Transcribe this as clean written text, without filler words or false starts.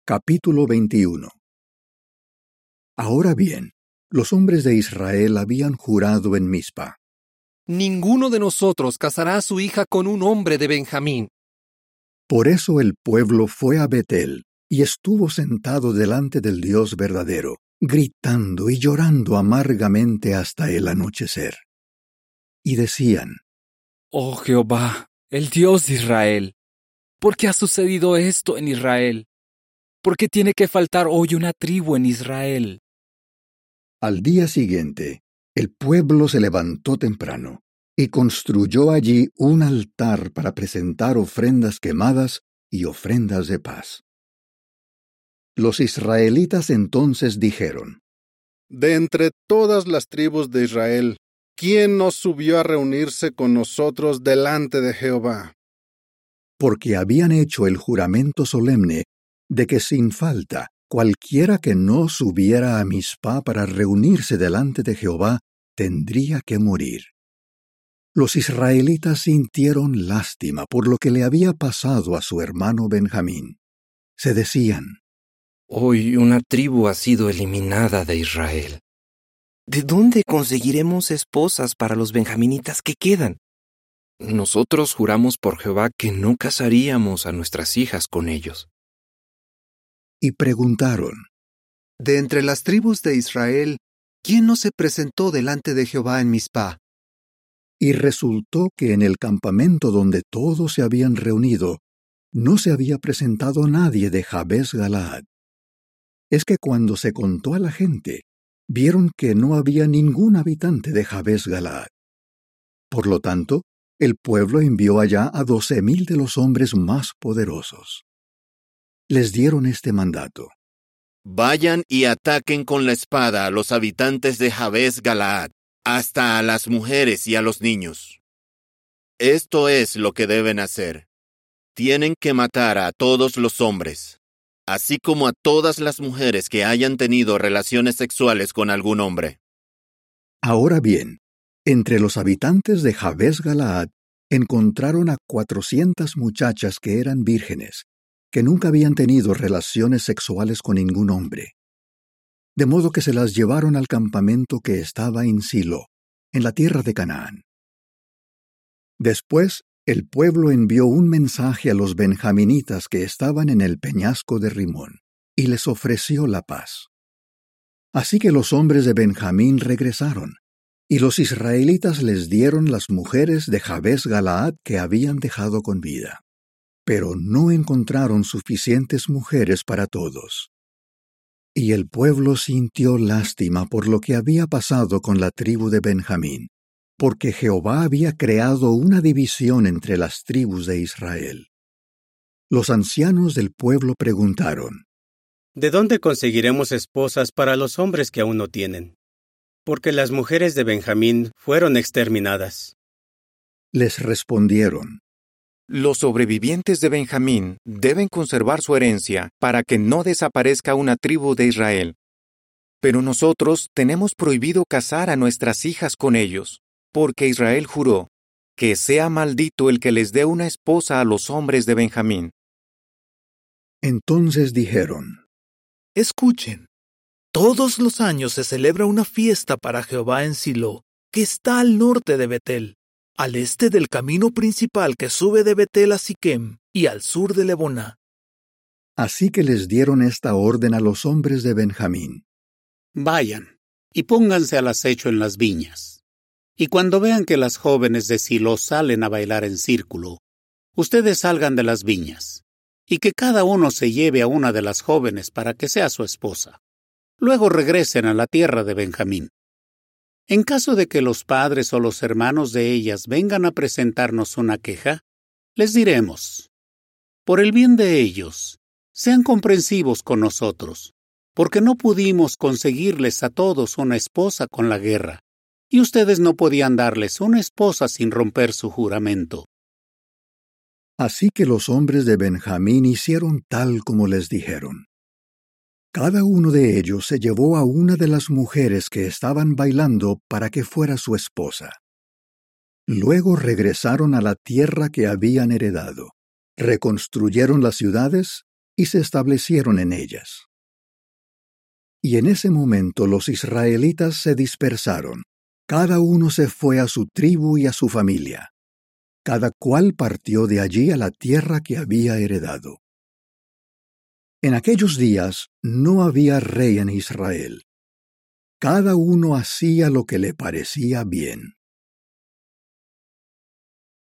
Capítulo 21. Ahora bien, los hombres de Israel habían jurado en Mizpa: Ninguno de nosotros casará a su hija con un hombre de Benjamín. Por eso el pueblo fue a Betel y estuvo sentado delante del Dios verdadero, gritando y llorando amargamente hasta el anochecer. Y decían: Oh Jehová, el Dios de Israel, ¿por qué ha sucedido esto en Israel? ¿Por qué tiene que faltar hoy una tribu en Israel? Al día siguiente, el pueblo se levantó temprano y construyó allí un altar para presentar ofrendas quemadas y ofrendas de paz. Los israelitas entonces dijeron: De entre todas las tribus de Israel, ¿quién nos subió a reunirse con nosotros delante de Jehová? Porque habían hecho el juramento solemne de que sin falta cualquiera que no subiera a Mizpa para reunirse delante de Jehová tendría que morir. Los israelitas sintieron lástima por lo que le había pasado a su hermano Benjamín. Se decían: Hoy una tribu ha sido eliminada de Israel. ¿De dónde conseguiremos esposas para los benjaminitas que quedan? Nosotros juramos por Jehová que no casaríamos a nuestras hijas con ellos. Y preguntaron: De entre las tribus de Israel, ¿quién no se presentó delante de Jehová en Mizpa? Y resultó que en el campamento donde todos se habían reunido, no se había presentado nadie de Jabes Galaad. Es que cuando se contó a la gente, vieron que no había ningún habitante de Jabes Galaad. Por lo tanto, el pueblo envió allá a 12,000 de los hombres más poderosos. Les dieron este mandato: Vayan y ataquen con la espada a los habitantes de Jabes Galaad, hasta a las mujeres y a los niños. Esto es lo que deben hacer. Tienen que matar a todos los hombres, así como a todas las mujeres que hayan tenido relaciones sexuales con algún hombre. Ahora bien, entre los habitantes de Jabes Galaad encontraron a 400 muchachas que eran vírgenes, que nunca habían tenido relaciones sexuales con ningún hombre. De modo que se las llevaron al campamento que estaba en Silo, en la tierra de Canaán. Después, el pueblo envió un mensaje a los benjaminitas que estaban en el peñasco de Rimón, y les ofreció la paz. Así que los hombres de Benjamín regresaron, y los israelitas les dieron las mujeres de Jabes Galaad que habían dejado con vida. Pero no encontraron suficientes mujeres para todos. Y el pueblo sintió lástima por lo que había pasado con la tribu de Benjamín, porque Jehová había creado una división entre las tribus de Israel. Los ancianos del pueblo preguntaron: ¿De dónde conseguiremos esposas para los hombres que aún no tienen? Porque las mujeres de Benjamín fueron exterminadas. Les respondieron: Los sobrevivientes de Benjamín deben conservar su herencia para que no desaparezca una tribu de Israel. Pero nosotros tenemos prohibido casar a nuestras hijas con ellos, porque Israel juró: que sea maldito el que les dé una esposa a los hombres de Benjamín. Entonces dijeron: Escuchen, todos los años se celebra una fiesta para Jehová en Silo, que está al norte de Betel, al este del camino principal que sube de Betel a Siquem y al sur de Leboná. Así que les dieron esta orden a los hombres de Benjamín: Vayan y pónganse al acecho en las viñas. Y cuando vean que las jóvenes de Silo salen a bailar en círculo, ustedes salgan de las viñas, y que cada uno se lleve a una de las jóvenes para que sea su esposa. Luego regresen a la tierra de Benjamín. En caso de que los padres o los hermanos de ellas vengan a presentarnos una queja, les diremos: por el bien de ellos, sean comprensivos con nosotros, porque no pudimos conseguirles a todos una esposa con la guerra, y ustedes no podían darles una esposa sin romper su juramento. Así que los hombres de Benjamín hicieron tal como les dijeron. Cada uno de ellos se llevó a una de las mujeres que estaban bailando para que fuera su esposa. Luego regresaron a la tierra que habían heredado, reconstruyeron las ciudades y se establecieron en ellas. Y en ese momento los israelitas se dispersaron, cada uno se fue a su tribu y a su familia. Cada cual partió de allí a la tierra que había heredado. En aquellos días no había rey en Israel. Cada uno hacía lo que le parecía bien.